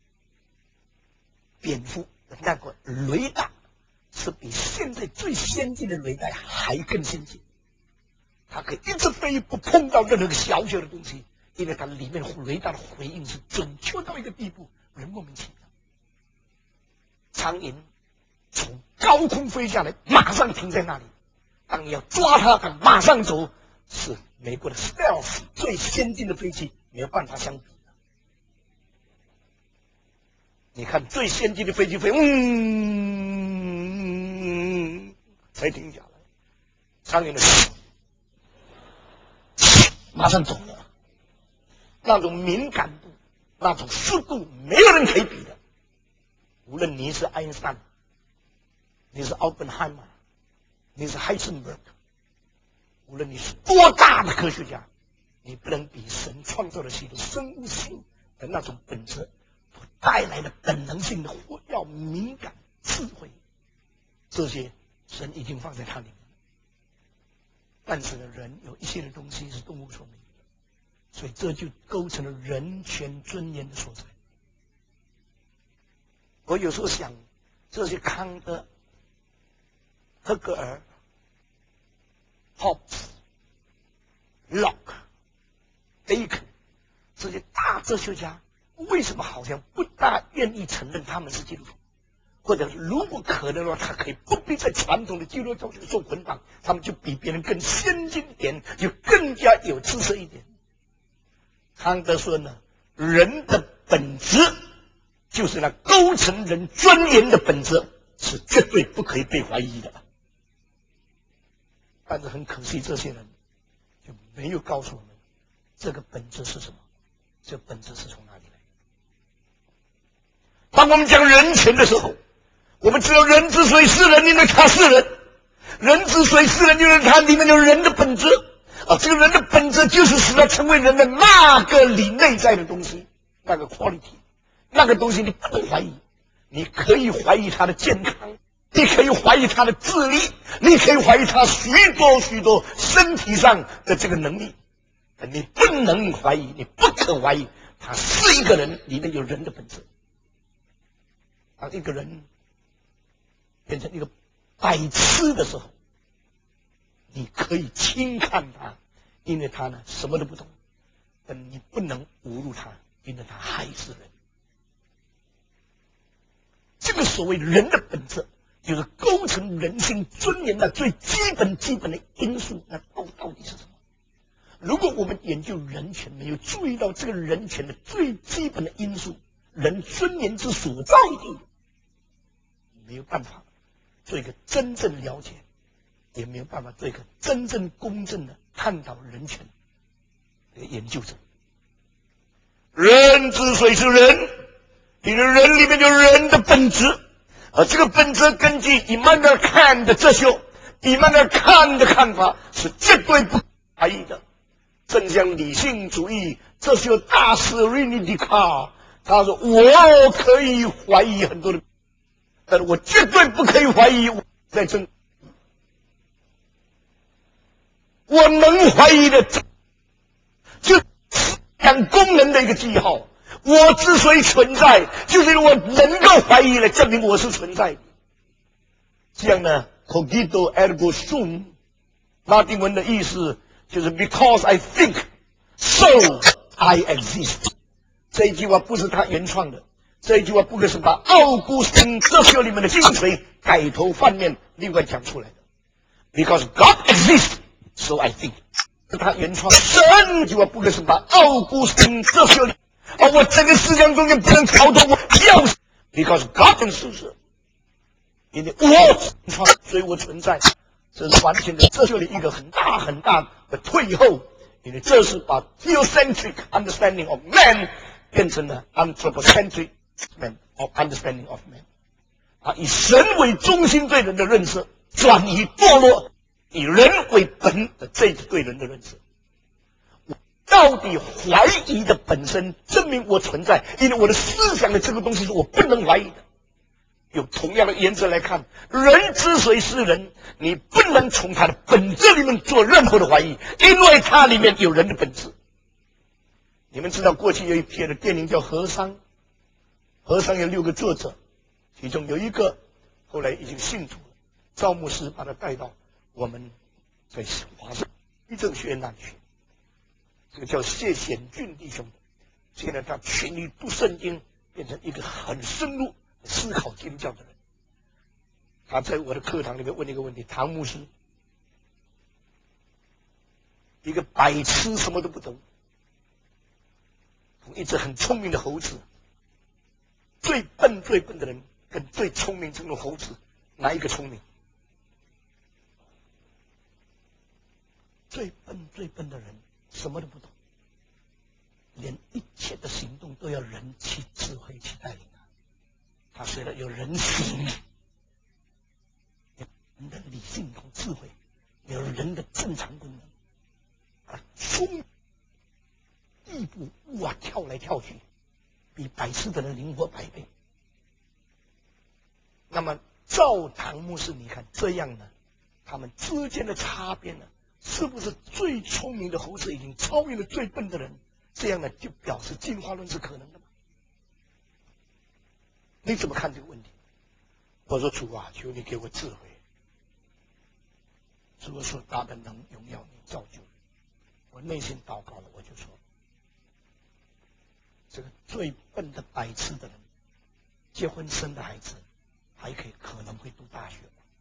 蝙蝠的那个雷达是比现在最先进的雷达还更先进，它可以一直飞，不碰到任何小小的东西。因为它里面雷达的回应是准确到一个地步，人莫名其妙。苍蝇从高空飞下来，马上停在那里。当你要抓它，它马上走，是美国的 Stealth 最先进的飞机没有办法相比的。你看最先进的飞机飞，嗯，才停下来，苍蝇的马上走了。那种敏感度，那种速度，没有人可以比的。无论你是爱因斯坦，你是奥本海默，你是海森堡，无论你是多大的科学家，你不能比神创造的许多生物性的那种本质所带来的本能性的活跃、敏感、智慧，这些神已经放在它里面。但是呢，人有一些的东西是动物所没有。所以这就构成了人权尊严的所在。我有时候想，这些康德、赫格尔、Hobbes、Locke、Bacon 这些大哲学家，为什么好像不大愿意承认他们是基督徒？ 或者如果可能的话，他可以不必在传统的基督教去做捆绑，他们就比别人更先进一点，就更加有知识一点。康德说呢，人的本质就是那构成人尊严的本质，是绝对不可以被怀疑的。但是很可惜，这些人就没有告诉我们这个本质是什么，这个本质是从哪里来。当我们讲人权的时候，我们知道人之所以是人，因为他是人；人之所以是人，因为他里面有人的本质。啊，这个人的本质就是使他成为人的那个里内在的东西，那个 quality， 那个东西你不能怀疑。你可以怀疑他的健康，你可以怀疑他的智力，你可以怀疑他许多许多身体上的这个能力，你不能怀疑，你不可怀疑他是一个人，里面有人的本质。当一个人变成一个白痴的时候，你可以轻看他，因为他呢什么都不懂，但你不能侮辱他，因为他还是人。这个所谓人的本质，就是构成人性尊严的最基本基本的因素，那到到底是什么？如果我们研究人权，没有注意到这个人权的最基本的因素，人尊严之所在地，没有办法做一个真正了解，也没有办法做一个真正公正的探讨人权的研究者。人之所以是人，因为人里面有人的本质，而这个本质根据伊曼尔看的哲学，伊曼尔看的看法是绝对不怀疑的。正像理性主义哲学大师 René Descartes， 他说：“我可以怀疑很多的，但是我绝对不可以怀疑我在真。我能怀疑的，就是思想功能的一个记号。我之所以存在，就是因为我能够怀疑来证明我是存在的。这样呢 ，cogito ergo sum， 拉丁文的意思就是 because I think, so I exist。这一句话不是他原创的，这一句话不可是把奥古斯丁哲学里面的精髓改头换面另外讲出来的。Because God exists, so I think。是他原创的。神就不可是把奥古斯丁哲学里，而我整个思想中间不能逃脱我要 ，because God 是不是？因为我创，所以我存在。这是完全的哲学的一个很大很大的退后，因为这是把 theocentric understanding of man 变成了 anthropocentric of understanding of man， 啊，以神为中心对人的认识转移堕落以人为本的这个对人的认识。我到底怀疑的本身证明我存在，因为我的思想的这个东西是我不能怀疑的。有同样的原则来看，人之所以是人，你不能从他的本质里面做任何的怀疑，因为它里面有人的本质。你们知道过去有一篇的电影叫《和尚》，和尚有六个作者，其中有一个后来已经信主了，赵牧师把他带到我们在华盛顿政学院那里去，这个叫谢显俊弟兄，现在他全力读圣经，变成一个很深入思考基督教的人。他在我的课堂里面问一个问题：唐牧师，一个白痴什么都不懂，同一只很聪明的猴子，最笨最笨的人跟最聪明这种猴子，哪一个聪明？最笨最笨的人什么都不懂，连一切的行动都要人去智慧去带领他。他虽然有人性，有人的理性和智慧，有人的正常功能，啊，聪一步哇跳来跳去，比白痴的人灵活百倍。那么照唐牧师，你看这样呢，他们之间的差别呢，是不是最聪明的猴子已经超越了最笨的人？这样呢，就表示进化论是可能的吗？你怎么看这个问题？我说主啊，求你给我智慧。主说大的能荣耀你造就你。我内心祷告了，我就说，这个最笨的白痴的人，结婚生的孩子， 还可以可能会读大学。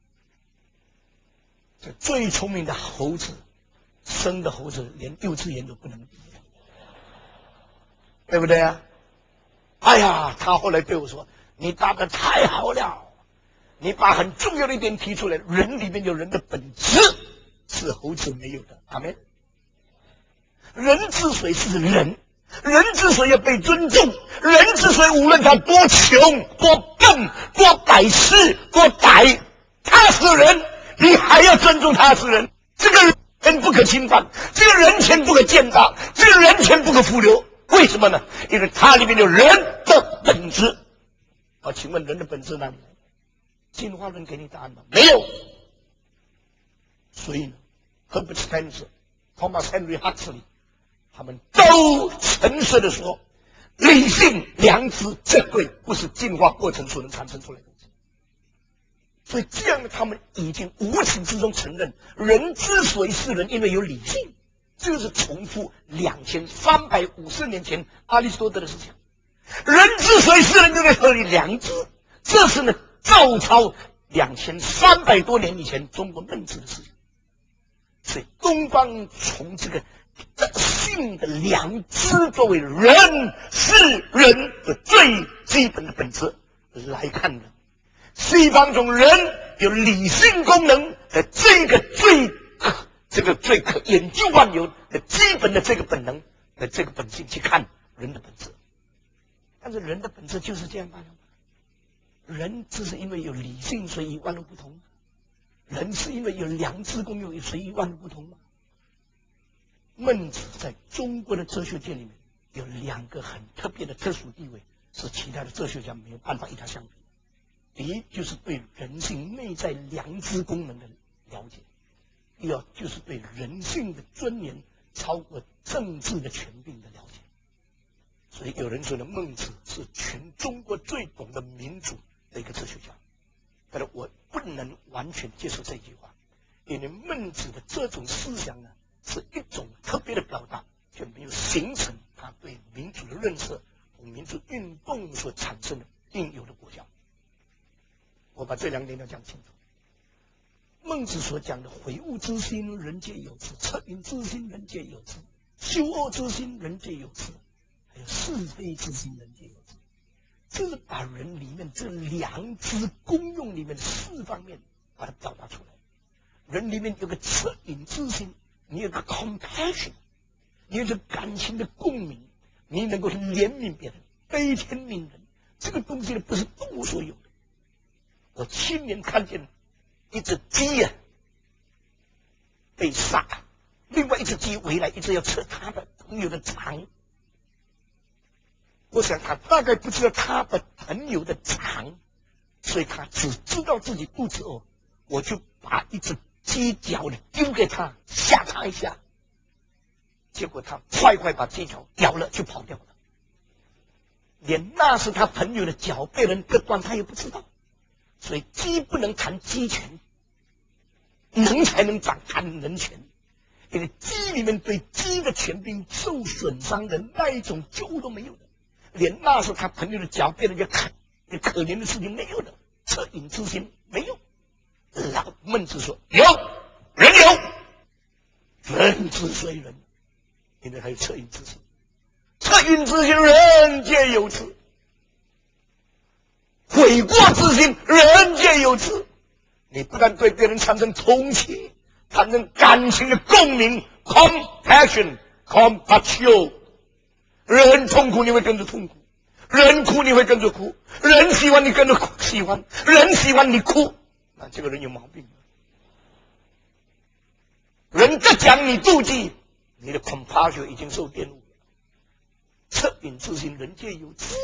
这最聪明的猴子，生的猴子连幼稚园都不能毕业，对不对啊？哎呀，他后来对我说：“你答得太好了，你把很重要的一点提出来，人里面有人的本质是猴子没有的。”阿们。人之所以是人，人之所以要被尊重，人之所以无论他多穷、多笨、多百事、多歹，他是人，你还要尊重他是人。这个人不可侵犯，这个人权不可践踏，这个人权不可ful流。为什么呢？因为它里面有人的本质。啊，请问人的本质哪里来？进化论给你答案吗？没有。所以呢 ，Herbert Spencer、Thomas Henry Huxley 他们都诚实的说，理性、良知、正规不是进化过程所能产生出来的东西。所以这样的他们已经无形之中承认，人之所以是人，因为有理性。这就是重复两千三百五十年前阿里士多德的思想。人之所以是人，因为合理良知，这是呢照抄两千三百多年以前中国孟子的思想。所以东方从这个性的良知作为人是人的最基本的本质来看人，西方从人有理性功能的这个最这个最可研究万有的基本的这个本能的这个本性去看人的本质。但是人的本质就是这样罢了。人只是因为有理性，所以与万物不同。人是因为有良知功用，所以与万物不同吗？孟子在中国的哲学界里面有两个很特别的特殊地位，是其他的哲学家没有办法与他相比。第一，就是对人性内在良知功能的了解；第二，就是对人性的尊严超过政治的权柄的了解。所以有人说呢，孟子是全中国最懂得民主的一个哲学家。但是我不能完全接受这句话，因为孟子的这种思想呢，是一种特别的表达，却没有形成他对民主的认识和民主运动所产生的应有的果效。我把这两点要讲清楚。孟子所讲的悔悟之心，人皆有之；恻隐之心，人皆有之；羞恶之心，人皆有之；还有是非之心，人皆有之。这是把人里面这良知功用里面的四方面把它表达出来。人里面有个恻隐之心，你有个 compassion， 你有个感情的共鸣，你能够怜悯别人，悲天悯人。这个东西呢，不是动物所有的。我亲眼看见一只鸡啊被杀，另外一只鸡围来，一直要吃他的朋友的肠。我想他大概不知道他的朋友的肠，所以他只知道自己肚子饿，我就把一只鸡脚丢给他，吓他一下。结果他快快把鸡脚咬了，就跑掉了。连那是他朋友的脚被人割断，他也不知道。所以鸡不能谈鸡权，人才能长谈人权。因为鸡里面对鸡的权柄受损伤的那一种救护都没有的。连那时候他朋友的脚被人家砍，可怜的事情没有的，恻隐之心没有。老孟子说有，人有，人之虽人，因为还有恻隐之心，恻隐之心人皆有之；悔过之心人皆有之。你不但对别人产生同情，产生感情的共鸣 ，compassion compassion。人痛苦你会跟着痛苦，人哭你会跟着哭，人喜欢你跟着喜欢，人喜欢你哭，那这个人有毛病。人得奖你妒忌，你的 compassion 已经受玷污了。恻隐之心人皆有之，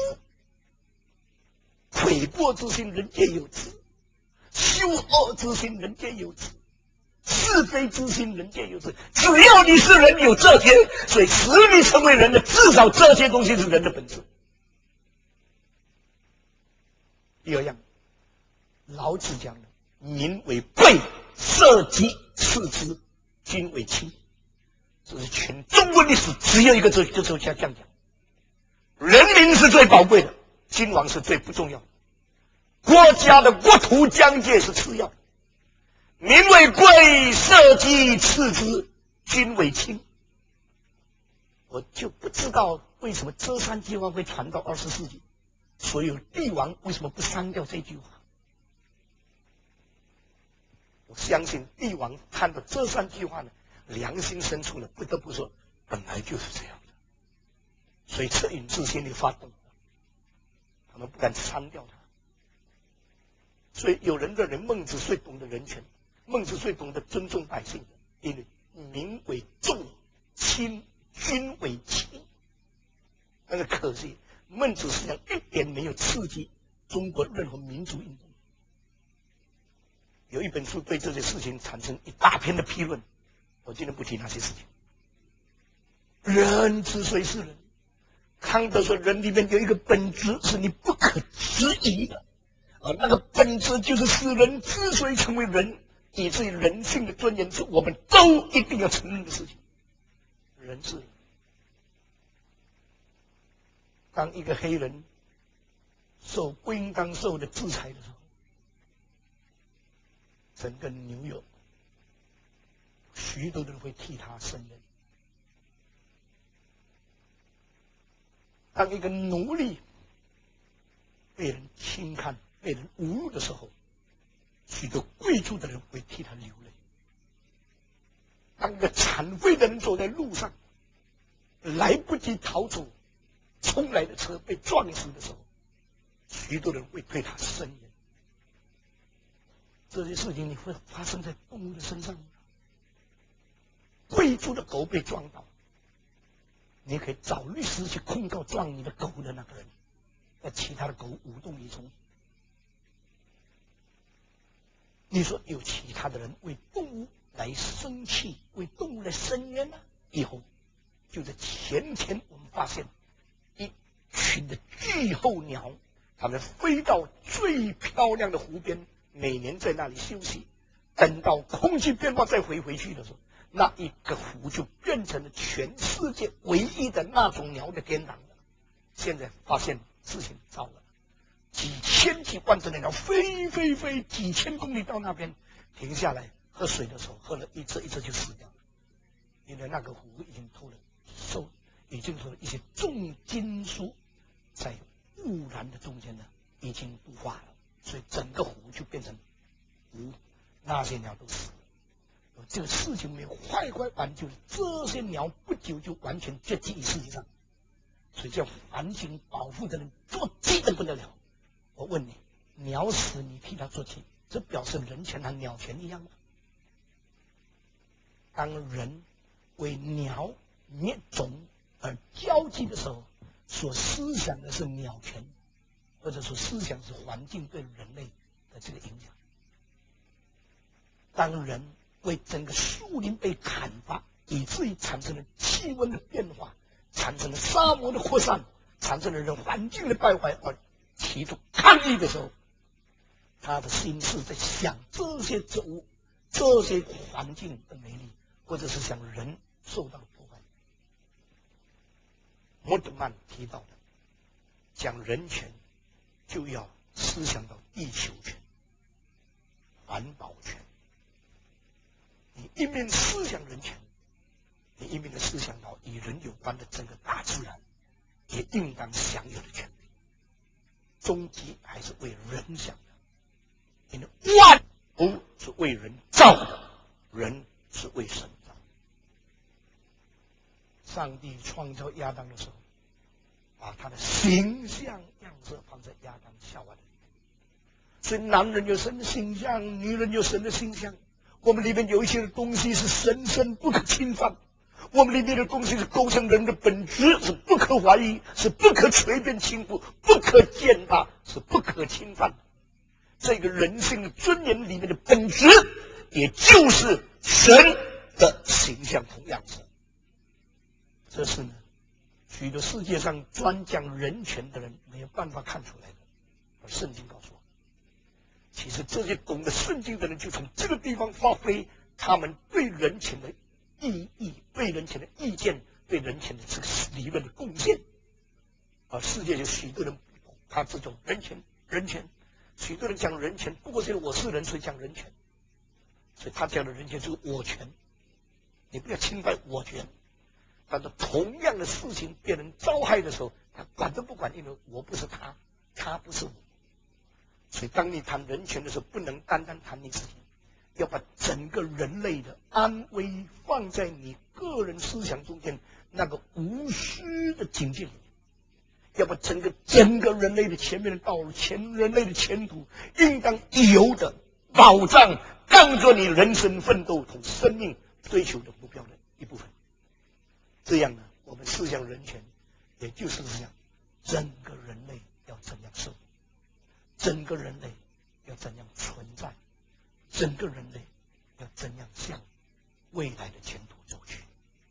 悔过之心人皆有之，羞恶之心人皆有之，是非之心人皆有之。只要你是人，有这些，所以使你成为人的，至少这些东西是人的本质。第二样，老子讲的民为贵，社稷次之，君为轻。这是全中国历史只有一个哲学家这样讲：人民是最宝贵的，君王是最不重要的。 国家的国土疆界是次要的，民为贵，社稷次之，君为轻。我就不知道为什么遮山计划会传到二十世纪，所有帝王为什么不删掉这句话？我相信帝王看到遮山计划呢，良心深处呢，不得不说，本来就是这样的。所以恻隐之心里发动，他们不敢删掉它。所以有人认为孟子最懂得人权，孟子最懂得尊重百姓，因为民为重，亲君为轻。但是可惜，孟子思想一点没有刺激中国任何民主运动。有一本书对这些事情产生一大篇的批论，我今天不提那些事情。人之所以是人，康德说人里面有一个本质是你不可质疑的，而那个本质就是使人之所以成为人，以至于人性的尊严是我们都一定要承认的事情。人是人。当一个黑人受不应当受的制裁的时候，整个纽约许多人会替他伸冤。当一个奴隶被人轻看、被人侮辱的时候，许多贵族的人会替他流泪。当一个残废的人走在路上，来不及逃走，冲来的车被撞死的时候，许多人会对他伸冤。这些事情你会发生在动物的身上吗？贵族的狗被撞倒，你可以找律师去控告撞你的狗的那个人，而其他的狗无动于衷。你说有其他的人为动物来生气，为动物来伸冤呢？以后就在前天，我们发现一群的巨候鸟，它们飞到最漂亮的湖边，每年在那里休息，等到空气变化再回回去的时候，那一个湖就变成了全世界唯一的那种鸟的天堂了。现在发现事情糟了，几千几万只的鸟飞飞飞几千公里到那边，停下来喝水的时候，喝了一只一只就死掉了，因为那个湖已经透了受，已经透了一些重金属在污染的中间呢，已经不化了，所以整个湖就变成湖，那些鸟都死了。这个事情没有快快完，就是这些鸟不久就完全绝迹于世界上。所以叫环境保护的人做鸡的不得了。我问你，鸟死你替他做鸡，这表示人权和鸟权一样吗？当人为鸟灭种而交际的时候，所思想的是鸟权，或者说思想是环境对人类的这个影响。当人为整个树林被砍伐，以至于产生了气温的变化，产生了沙漠的扩散，产生了人环境的败坏，而提出抗议的时候，他的心是在想这些植物、这些环境的美丽，或者是想人受到的破坏。莫德曼提到的，讲人权就要思想到地球权、环保权。你一面思想人权，你一面的思想到与人有关的整个大自然也应当享有的权利，终极还是为人想的。因为万物是为人造的，人是为神造。上帝创造亚当的时候，把他的形象样式放在亚当夏娃的里面，所以男人有神的形象，女人有神的形象。我们里面有一些东西是神圣不可侵犯，我们里面的东西是构成人的本质，是不可怀疑，是不可随便轻浮，不可践踏，是不可侵犯的。这个人性的尊严里面的本质，也就是神的形象同样子。这是呢，许多世界上专讲人权的人没有办法看出来的，而圣经告诉我，其实这些懂得圣经的人就从这个地方发挥他们对人权的意义、对人权的意见、对人权的这个理论的贡献。而世界有许多人他这种人权、人权， 许多人讲人权，不过是我是人，所以讲人权。所以他讲的人权就是我权，你不要侵犯我权。但是同样的事情被人遭害的时候，他管都不管，因为我不是他，他不是我。所以当你谈人权的时候，不能单单谈你自己，要把整个人类的安危放在你个人思想中间那个无私的境界里面，要把整个整个人类的前面的道路、前人类的前途，应当有的保障，当作你人生奋斗同生命追求的目标的一部分。这样呢，我们思想人权，也就是这样，整个人类要怎样生活，整个人类要怎样存在，整个人类要怎样向未来的前途走去。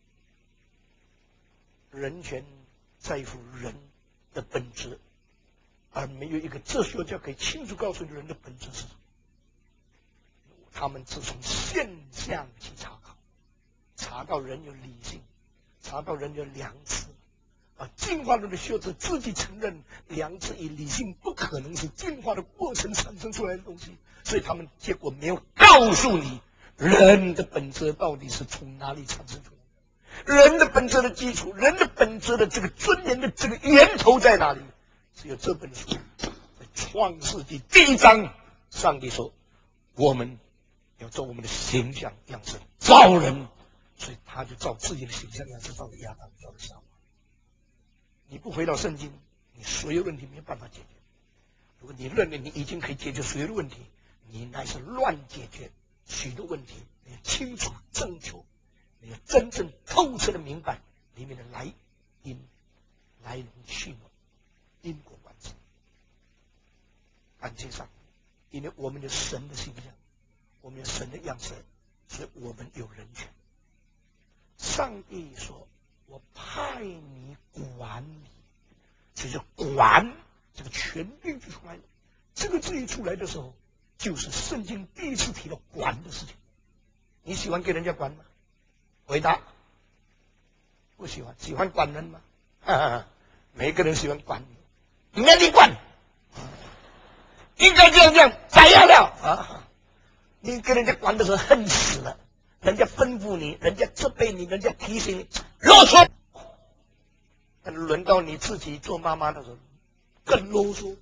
人权在乎人的本质，而没有一个哲学家可以清楚告诉你人的本质是什么。他们只从现象去查考，查到人有理性，查到人有良知。啊，进化论的学者自己承认良知与理性不可能是进化的过程产生出来的东西，所以他们结果没有告诉你人的本质到底是从哪里产生出来的，人的本质的基础，人的本质的这个尊严的这个源头在哪里？只有这本书在创世纪第一章，上帝说我们要照我们的形象样式造人，所以他就照自己的形象样式造了亚当，造了夏娃。你不回到圣经，你所有问题没有办法解决。如果你认为你已经可以解决所有的问题，你乃是乱解决许多问题。你要清楚正确，你要真正透彻的明白里面的来因、来龙去脉、因果关系。感情上，因为我们有神的形象，我们有神的样式，所以我们有人权。上帝说我派你管理，就是管这个权柄就出来了。这个字一出来的时候，就是圣经第一次提到管的事情。你喜欢给人家管吗？回答，不喜欢。喜欢管人吗？哈哈，每个人喜欢管你，应该你管，应该这样这样，咋样了啊？你给人家管的时候恨死了，人家吩咐你，人家责备你，人家提醒你，啰嗦。但轮到你自己做妈妈的时候，更啰嗦。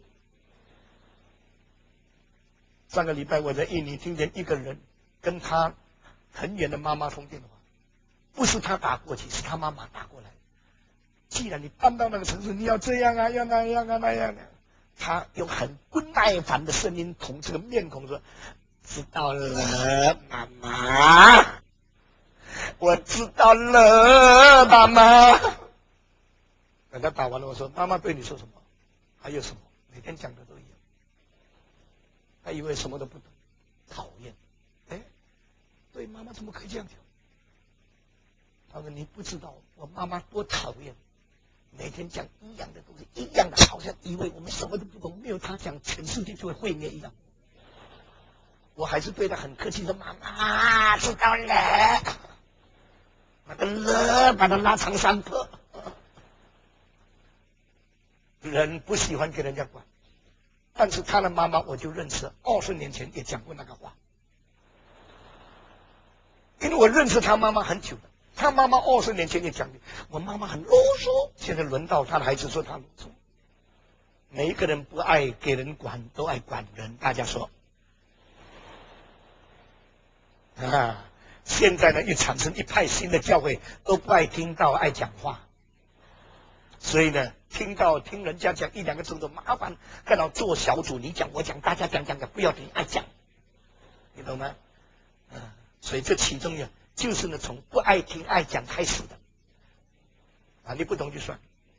上个礼拜我在印尼听见一个人跟他很远的妈妈通电话，不是他打过去，是他妈妈打过来。既然你搬到那个城市，你要这样啊，要那样啊，那样啊。他用很不耐烦的声音同这个面孔说：“知道了，妈妈，我知道了，妈妈。”等他打完了，我说：“妈妈对你说什么？还有什么？每天讲的都一样。”他以为什么都不懂，讨厌。哎，对，妈妈怎么可以这样讲？他说：“你不知道我妈妈多讨厌，每天讲一样的东西，一样的，好像以为我们什么都不懂，没有他讲，全世界就会毁灭一样。”我还是对他很客气的，妈妈知道了，那个了把他拉长三倍。人不喜欢给人家管，但是他的妈妈我就认识，二十年前也讲过那个话，因为我认识他妈妈很久了。他妈妈二十年前也讲过，我妈妈很啰嗦，现在轮到他的孩子说他啰嗦。每一个人不爱给人管，都爱管人。大家说啊，现在呢又产生一派新的教会，都不爱听到，爱讲话。所以呢，听到听人家讲一两个钟头，麻烦看到做小组，你讲我讲，大家讲讲讲，不要听，爱讲，你懂吗？嗯，所以这其中呢，就是呢从不爱听爱讲开始的，啊，你不懂就算。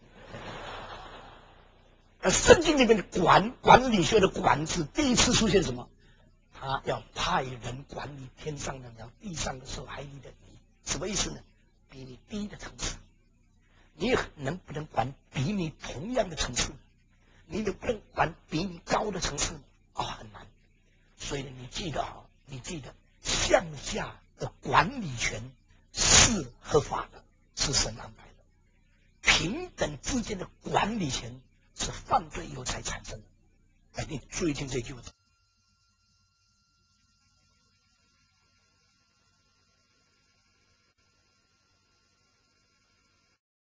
而圣经里面的管管理学的管字，第一次出现什么？他要派人管理天上的鸟，地上的兽，海里的鱼，什么意思呢？比你低的层次。你能不能管比你同样的层次？你能不能管比你高的层次？啊、哦，很难。所以你记得好，你记得向下的管理权是合法的，是神安排的。平等之间的管理权是犯罪以后才产生的。 哎，你注意听这句话。